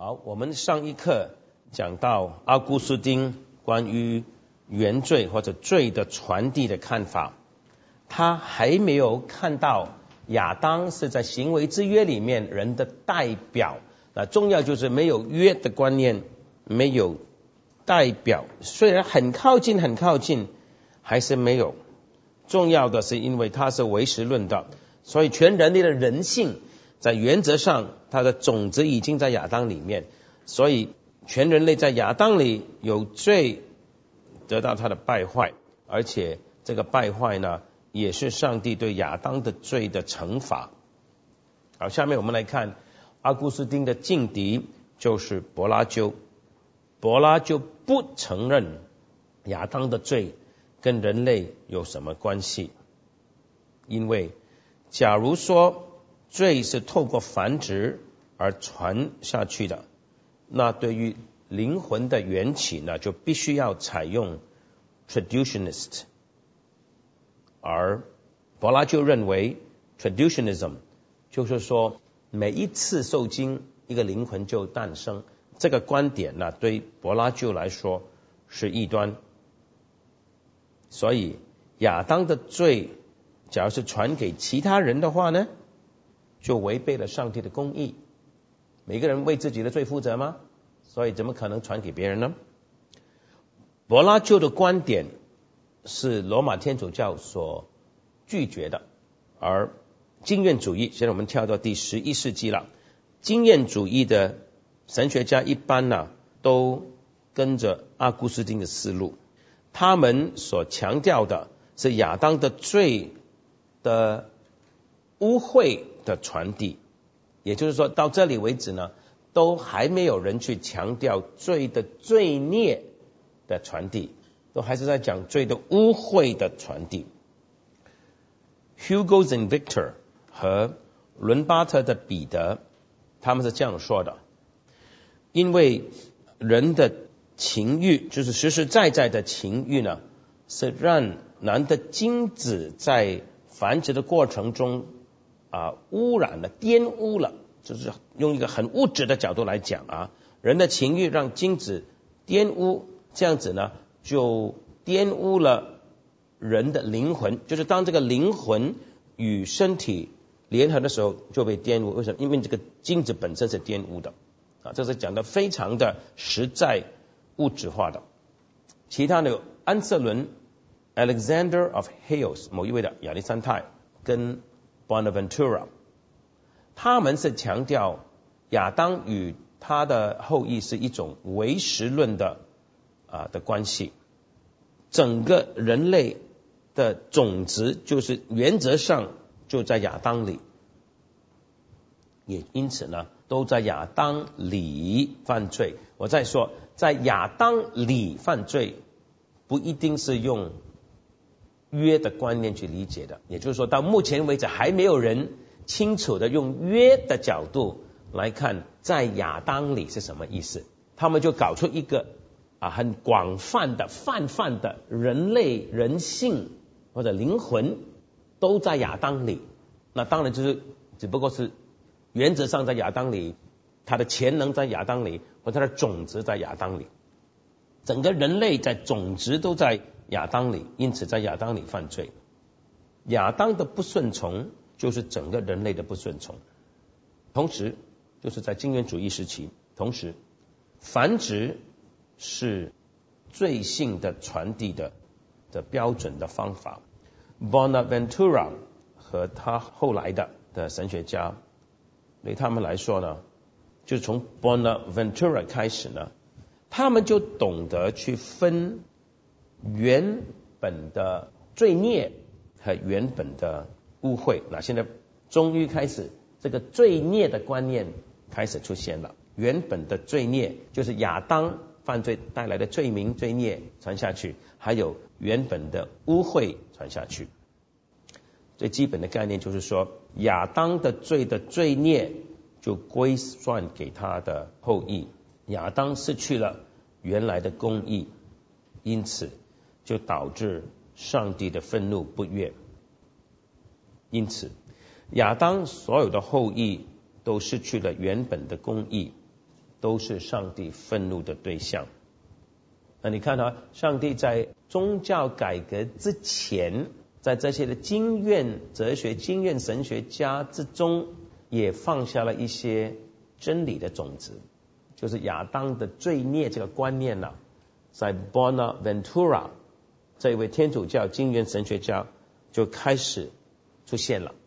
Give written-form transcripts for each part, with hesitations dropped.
好，我们上一课讲到奥古斯丁关于原罪或者罪的传递的看法，他还没有看到亚当是在行为之约里面人的代表。那重要就是没有约的观念，没有代表，虽然很靠近，还是没有。重要的是因为它是唯实论的，所以全人类的人性在原则上它的种子已经在亚当里面，所以全人类在亚当里有罪得到它的败坏，而且这个败坏呢也是上帝对亚当的罪的惩罚。好，下面我们来看阿古斯丁的劲敌就是柏拉修。柏拉修不承认亚当的罪跟人类有什么关系，因为假如说罪是透过繁殖而传下去的，那对于灵魂的缘起呢，就必须要采用 traducianist， 而柏拉修认为 traducianism 就是说每一次受精一个灵魂就诞生，这个观点呢对柏拉修来说是异端。所以亚当的罪假如是传给其他人的话呢，就违背了上帝的公义。每个人为自己的罪负责吗？所以怎么可能传给别人呢？柏拉修的观点是罗马天主教所拒绝的，而经验主义，现在我们跳到第11世纪了，经验主义的神学家一般呢都跟着阿古斯丁的思路，他们所强调的是亚当的罪的污秽的传递，也就是说到这里为止呢，都还没有人去强调罪的罪孽的传递，都还是在讲罪的污秽的传递。Hugo Invictor 和伦巴特的彼得他们是这样说的，因为人的情欲就是实实在在的情欲呢，是让男的精子在繁殖的过程中污染了、玷污了，就是用一个很物质的角度来讲人的情欲让精子玷污，这样子呢就玷污了人的灵魂，就是当这个灵魂与身体联合的时候就被玷污。为什么？因为这个精子本身是玷污的这是讲的非常的实在物质化的。其他的安瑟伦 Alexander of Hales 某一位的亚历山泰跟 Bonaventura， 他们是强调亚当与他的后裔是一种唯实论的关系，整个人类的种子就是原则上就在亚当里，也因此呢都在亚当里犯罪。我再说，在亚当里犯罪不一定是用约的观念去理解的，也就是说到目前为止还没有人清楚的用约的角度来看在亚当里是什么意思，他们就搞出一个很广泛的泛的人类人性或者灵魂都在亚当里，那当然就是只不过是原则上在亚当里，它的潜能在亚当里，或它的种子在亚当里，整个人类在种子都在亚当里，因此在亚当里犯罪。亚当的不顺从就是整个人类的不顺从，同时就是在经验主义时期，同时繁殖是罪性的传递的标准的方法。Bonaventura 和他后来的神学家，对他们来说呢，就从 Bonaventura 开始呢，他们就懂得去分原本的罪孽和原本的污秽。那现在终于开始这个罪孽的观念开始出现了，原本的罪孽就是亚当犯罪带来的罪名罪孽传下去，还有原本的污秽传下去。最基本的概念就是说，亚当的罪的罪孽就归算给他的后裔，亚当失去了原来的公义，因此就导致上帝的愤怒不悦。因此亚当所有的后裔都失去了原本的公义， 都是上帝愤怒的对象。那你看啊，上帝在宗教改革之前，在这些的经验哲学、经验神学家之中，也放下了一些真理的种子，就是亚当的罪孽这个观念呢，在 Bonaventura 这位天主教经验神学家就开始出现了。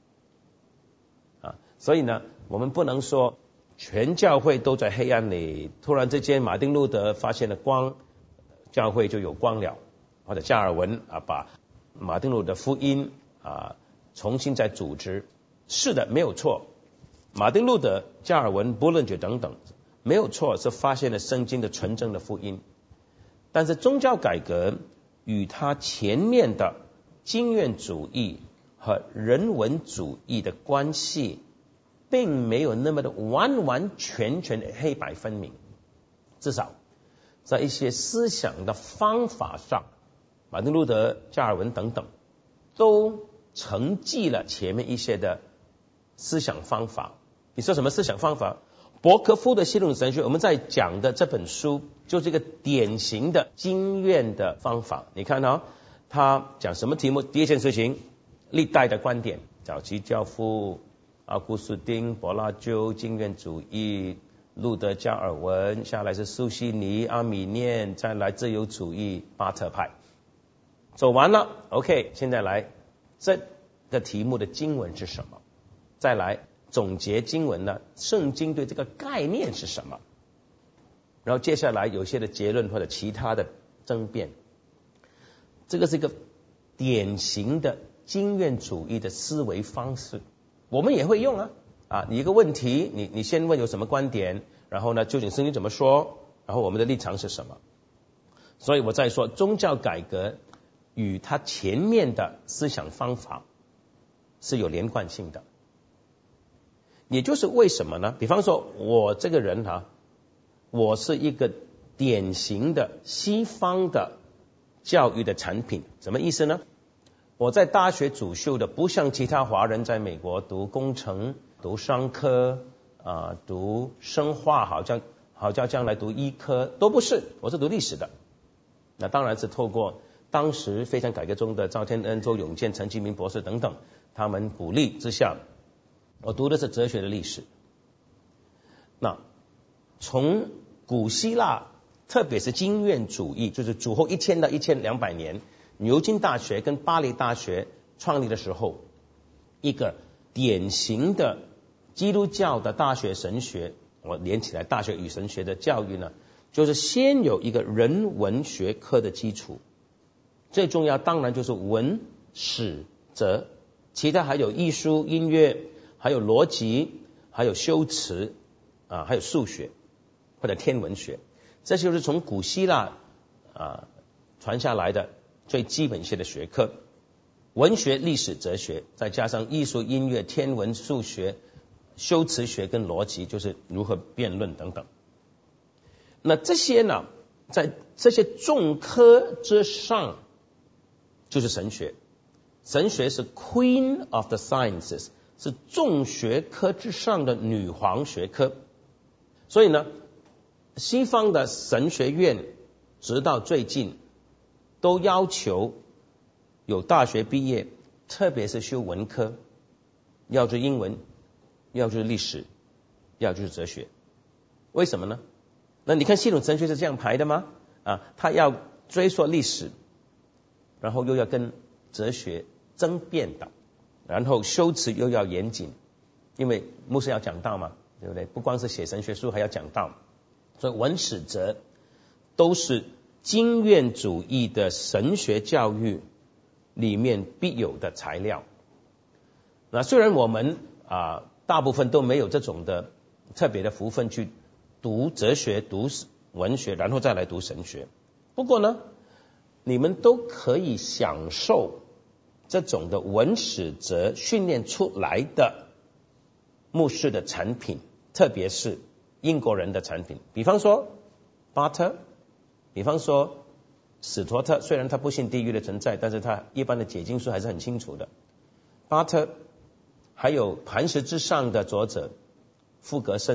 所以呢，我们不能说全教会都在黑暗里，突然之间马丁路德发现了光，教会就有光了，或者加尔文把马丁路德福音重新再组织。是的，没有错，马丁路德、加尔文、布伦爵等等没有错，是发现了圣经的纯正的福音。但是宗教改革与他前面的经验主义和人文主义的关系并没有那么的完完全全的黑白分明，至少在一些思想的方法上，马丁路德、加尔文等等都承继了前面一些的思想方法。你说什么思想方法？伯克夫的系统神学，我们在讲的这本书就是一个典型的经验的方法。你看他讲什么题目？第一件事情，历代的观点，早期教父奥古斯丁、柏拉修、经验主义、路德、加尔文，下来是苏西尼、阿米念，再来自由主义、巴特派。走完了 ，OK， 现在来这个题目的经文是什么？再来总结经文呢？圣经对这个概念是什么？然后接下来有些的结论或者其他的争辩。这个是一个典型的经验主义的思维方式，我们也会用你一个问题，你先问有什么观点，然后呢，究竟圣经怎么说，然后我们的立场是什么。所以我在说宗教改革与它前面的思想方法是有连贯性的。也就是为什么呢？比方说我这个人我是一个典型的西方的教育的产品。什么意思呢？我在大学主修的不像其他华人在美国读工程、读商科读生化，好像将来读医科，都不是，我是读历史的。那当然是透过当时非常改革中的赵天恩、周永健、陈其明博士等等他们鼓励之下，我读的是哲学的历史。那从古希腊，特别是经验主义，就是主后1000到1200年，牛津大学跟巴黎大学创立的时候，一个典型的基督教的大学神学，我连起来大学与神学的教育呢，就是先有一个人文学科的基础，最重要当然就是文史哲，其他还有艺术、音乐，还有逻辑，还有修辞还有数学或者天文学。这就是从古希腊传下来的最基本些的学科，文学、历史、哲学，再加上艺术、音乐、天文、数学、修辞学跟逻辑，就是如何辩论等等。那这些呢，在这些重科之上就是神学。神学是 Queen of the Sciences， 是众学科之上的女皇学科。所以呢，西方的神学院直到最近都要求有大学毕业，特别是修文科，要就是英文，要就是历史，要就是哲学。为什么呢？那你看系统神学是这样排的吗？他要追溯历史，然后又要跟哲学争辩的，然后修辞又要严谨，因为牧师要讲道嘛，对不对？不光是写神学书，还要讲道。所以文史哲都是经验主义的神学教育里面必有的材料。那虽然我们大部分都没有这种的特别的福分去读哲学、读文学，然后再来读神学，不过呢，你们都可以享受这种的文史哲训练出来的牧师的产品，特别是英国人的产品。比方说巴特，比方说史托特，虽然他不信地狱的存在，但是他一般的解经书还是很清楚的。巴特，还有磐石之上的作者傅格森，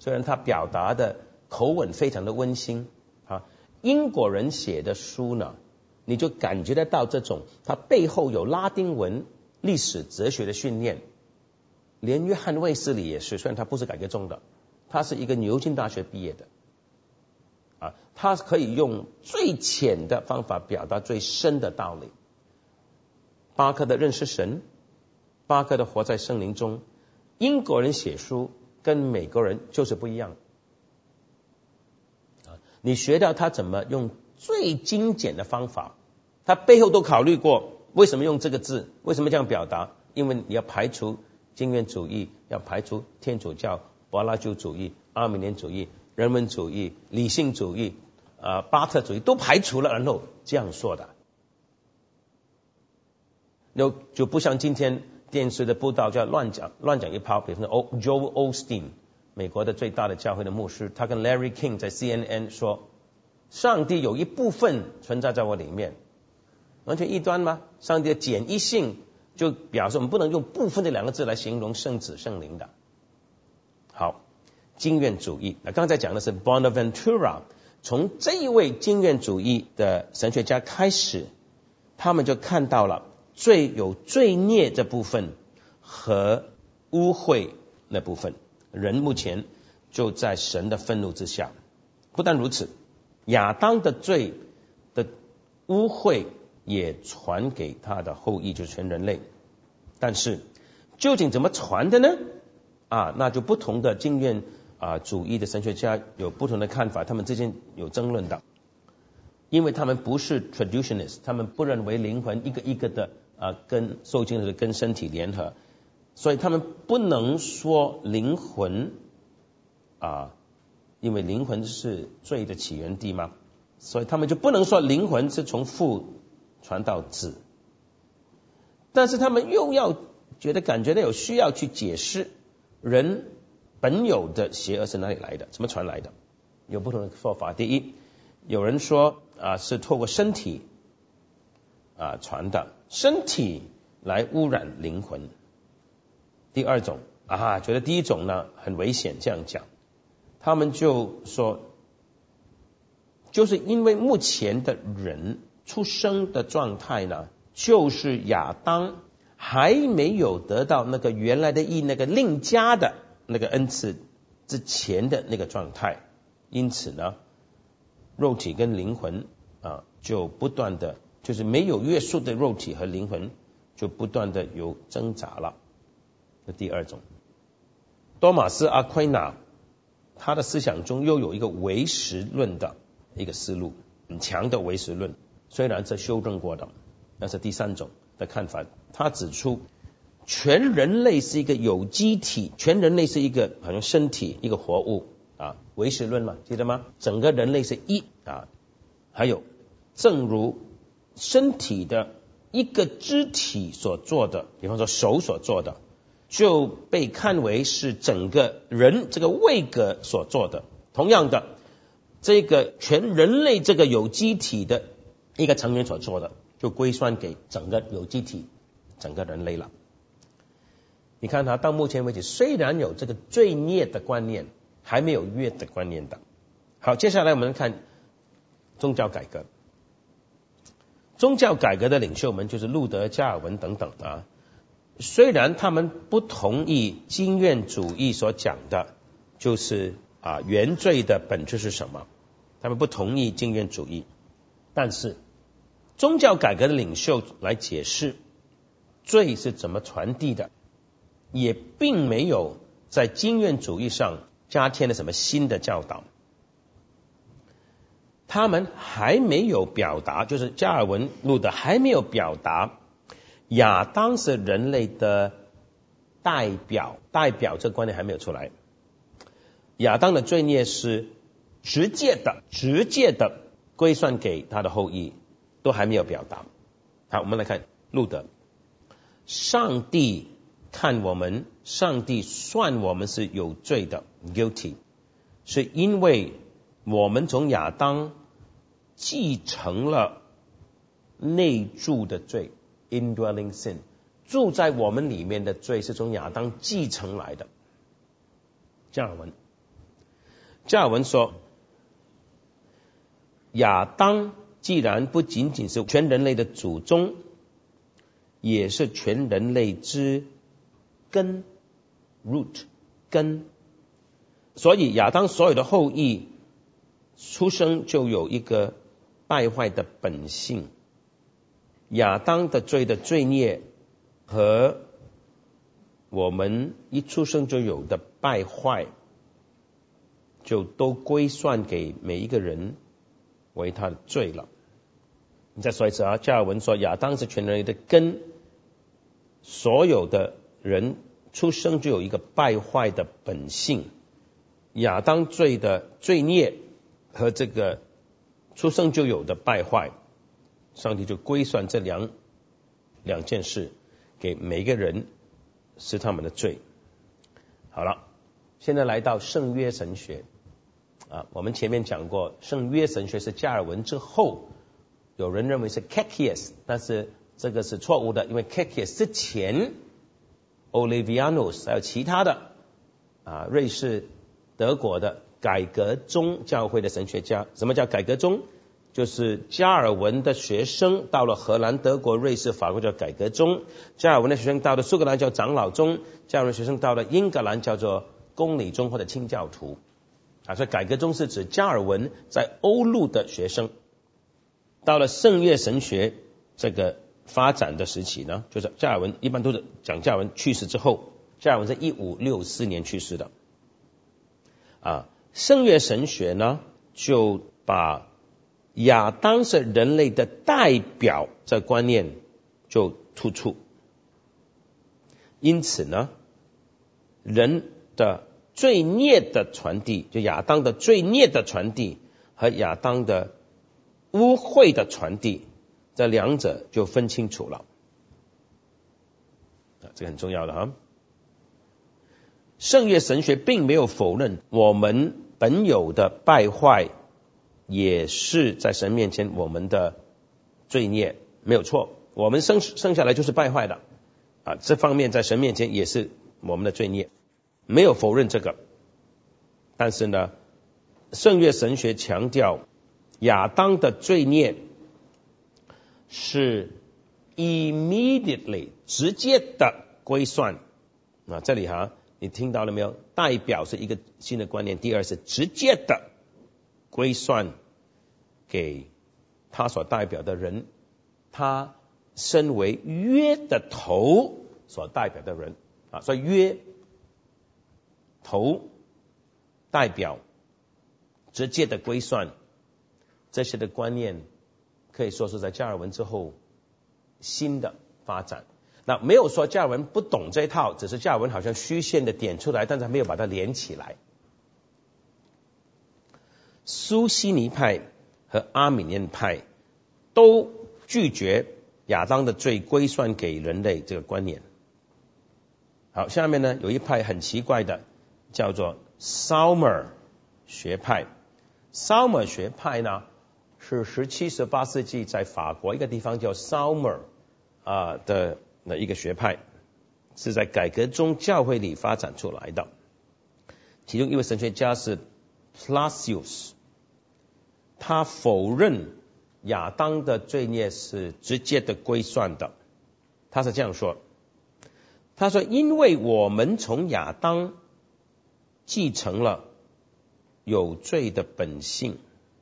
虽然他表达的口吻非常的温馨啊，英国人写的书呢，你就感觉得到这种它背后有拉丁文历史哲学的训练。连约翰卫斯理也是，虽然他不是改革宗的，他是一个牛津大学毕业的啊，他可以用最浅的方法表达最深的道理。巴克的认识神，巴克的活在圣灵中，英国人写书跟美国人就是不一样啊！你学到他怎么用最精简的方法，他背后都考虑过为什么用这个字，为什么这样表达，因为你要排除经验主义，要排除天主教、柏拉图主义、阿米念主义、人文主义、理性主义、巴特主义都排除了，然后这样说的。就不像今天电视的布道叫乱讲一炮，比如说 Joel Osteen 美国的最大的教会的牧师，他跟 Larry King 在 CNN 说，上帝有一部分存在在我里面，完全异端吗？上帝的简易性就表示我们不能用部分这两个字来形容圣子圣灵的。好，经验主义，刚才讲的是 Bonaventura， 从这一位经验主义的神学家开始，他们就看到了有罪孽这部分和污秽那部分，人目前就在神的愤怒之下。不但如此，亚当的罪的污秽也传给他的后裔，就是全人类。但是究竟怎么传的呢？那就不同的经验主义的神学家有不同的看法，他们之间有争论的。因为他们不是 traditionalist， 他们不认为灵魂一个一个的跟受精的跟身体联合，所以他们不能说灵魂因为灵魂是罪的起源地嘛，所以他们就不能说灵魂是从父传到子。但是他们又要感觉到有需要去解释人本有的邪恶是哪里来的，怎么传来的，有不同的说法。第一，有人说是透过身体传的，身体来污染灵魂。第二种觉得第一种呢很危险，这样讲，他们就说，就是因为目前的人出生的状态呢，就是亚当还没有得到那个原来的那个另加的那个恩赐之前的那个状态，因此呢，肉体跟灵魂就不断的，就是没有约束的肉体和灵魂就不断的有挣扎了。这第二种。多马斯阿奎那他的思想中又有一个唯实论的一个思路，很强的唯实论，虽然是修正过的，那是第三种的看法。他指出全人类是一个有机体，全人类是一个好像身体，一个活物唯实论嘛，记得吗？整个人类是一还有正如身体的一个肢体所做的，比方说手所做的，就被看为是整个人这个位格所做的。同样的，这个全人类这个有机体的一个成员所做的，就归算给整个有机体，整个人类了。你看他到目前为止虽然有这个罪孽的观念，还没有约的观念的。好，接下来我们看宗教改革。宗教改革的领袖们就是路德、加尔文等等虽然他们不同意经验主义所讲的就是原罪的本质是什么，他们不同意经验主义，但是宗教改革的领袖来解释罪是怎么传递的，也并没有在经验主义上加添了什么新的教导。他们还没有表达，就是加尔文、路德还没有表达亚当是人类的代表这个观念还没有出来。亚当的罪孽是直接的归算给他的后裔，都还没有表达。好，我们来看路德。上帝看我们，上帝算我们是有罪的 guilty， 是因为我们从亚当继承了内住的罪 indwelling sin， 住在我们里面的罪是从亚当继承来的。加尔文加尔文说，亚当既然不仅仅是全人类的祖宗，也是全人类之根 root 根，所以亚当所有的后裔出生就有一个败坏的本性。亚当的罪的罪孽和我们一出生就有的败坏，就都归算给每一个人为他的罪了。你再说一次啊，加尔文说亚当是全人类的根，所有的人出生就有一个败坏的本性，亚当罪的罪孽和这个出生就有的败坏，上帝就归算这两件事给每一个人，是他们的罪。好了，现在来到圣约神学我们前面讲过，圣约神学是加尔文之后，有人认为是 Caecilius， 但是这个是错误的，因为 Caecilius 之前 Olevianus 还有其他的瑞士德国的改革宗教会的神学家。什么叫改革宗？就是加尔文的学生到了荷兰、德国、瑞士、法国叫改革宗，加尔文的学生到了苏格兰叫长老宗，加尔文的学生到了英格兰叫做公理宗或者清教徒所以改革宗是指加尔文在欧陆的学生。到了圣约神学这个发展的时期呢，就是加尔文一般都是讲加尔文去世之后，加尔文在1564年去世的圣约神学呢就把亚当是人类的代表这观念就突出，因此呢，人的罪孽的传递，就亚当的罪孽的传递和亚当的污秽的传递，这两者就分清楚了这个很重要的圣约神学并没有否认我们本有的败坏也是在神面前我们的罪孽，没有错，我们生下来就是败坏的这方面在神面前也是我们的罪孽，没有否认这个。但是呢，圣约神学强调亚当的罪孽是 immediately 直接的归算这里你听到了没有？代表是一个新的观念，第二是直接的归算给他所代表的人，他身为约的头所代表的人所以约头代表直接的归算，这些的观念可以说是在加尔文之后新的发展。那没有说加尔文不懂这一套，只是加尔文好像虚线的点出来，但是没有把它连起来。苏西尼派和阿米念派都拒绝亚当的罪归算给人类这个观念。好，下面呢有一派很奇怪的，叫做 Saumer 学派。Saumer 学派呢是17、18世纪在法国一个地方叫 Saumer 的一个学派，是在改革宗教会里发展出来的。其中一位神学家是 Placius， 他否认亚当的罪孽是直接的归算的。他是这样说，他说因为我们从亚当继承了有罪的本性，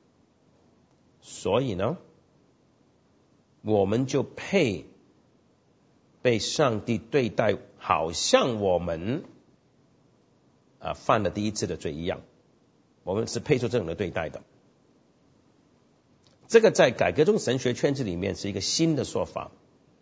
所以呢我们就配被上帝对待好像我们犯了第一次的罪一样，我们是配受这种的对待的。这个在改革宗神学圈子里面是一个新的说法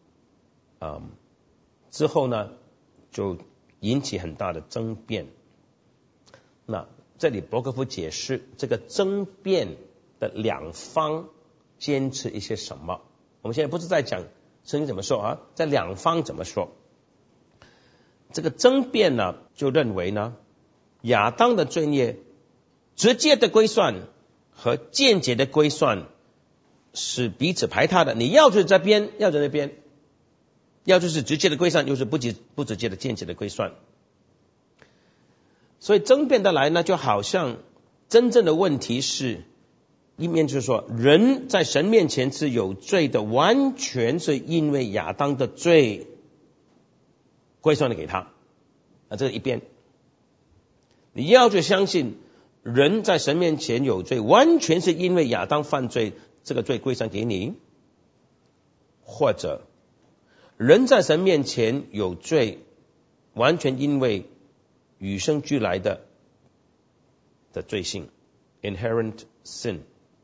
之后呢就引起很大的争辩。那这里伯克夫解释这个争辩的两方坚持一些什么。我们现在不是在讲圣经怎么说在两方怎么说。这个争辩呢就认为呢，亚当的罪孽直接的归算和间接的归算是彼此排他的，你要就是这边，要在那边，要就是直接的归算，就是不直接的间接的归算。所以争辩的来呢，就好像真正的问题是，一面就是说人在神面前是有罪的，完全是因为亚当的罪归算了给他，这一边你要去相信人在神面前有罪，完全是因为亚当犯罪，这个罪归算给你，或者人在神面前有罪，完全因为与生俱来的罪性 inherent sin。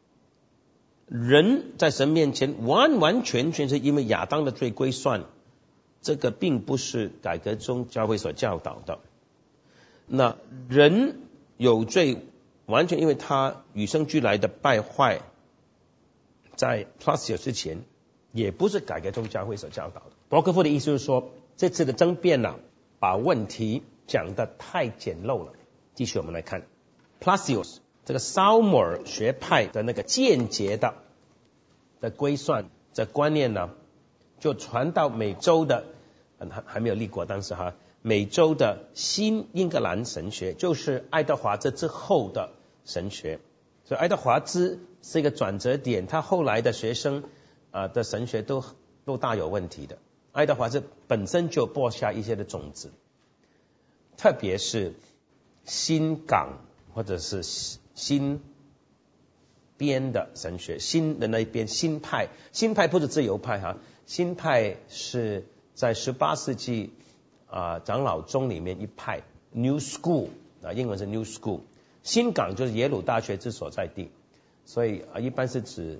人在神面前完完全全是因为亚当的罪归算，这个并不是改革宗教会所教导的。那人有罪完全因为他与生俱来的败坏，在 Pelagius 之前也不是改革宗教会所教导的。伯克夫的意思是说，这次的争辩把问题讲得太简陋了。继续我们来看 Pelagius 这个萨摩尔学派的那个间接的归算这观念就传到美洲的还没有立国，当时美洲的新英格兰神学，就是爱德华兹之后的神学。所以爱德华兹是一个转折点，他后来的学生的神学都大有问题的。爱德华兹本身就播下一些的种子，特别是新港或者是新边的神学，新的那一边新派不是自由派新派是在18世纪长老宗里面一派 New School 英文是 New School。 新港就是耶鲁大学之所在地，所以一般是指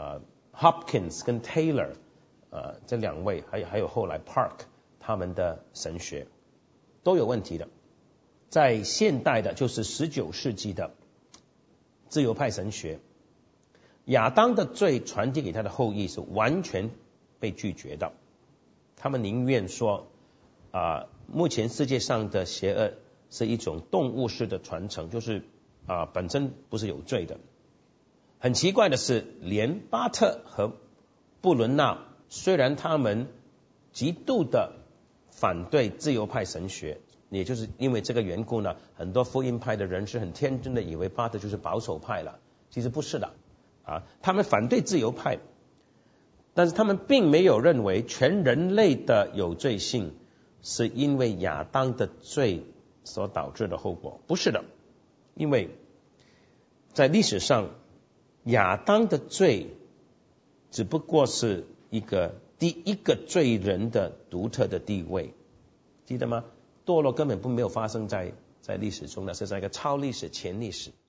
Hopkins 跟 Taylor 这两位，还有后来 Park 他们的神学都有问题的。在现代的就是19世纪的自由派神学，亚当的罪传递给他的后裔是完全被拒绝的。他们宁愿说目前世界上的邪恶是一种动物式的传承，就是本身不是有罪的。很奇怪的是，连巴特和布伦纳虽然他们极度的反对自由派神学，也就是因为这个缘故呢，很多福音派的人是很天真的以为巴特就是保守派了，其实不是的他们反对自由派，但是他们并没有认为全人类的有罪性是因为亚当的罪所导致的后果，不是的。因为在历史上亚当的罪只不过是第一个罪人的独特的地位，记得吗？堕落根本没有发生在历史中，那是在一个超历史前历史。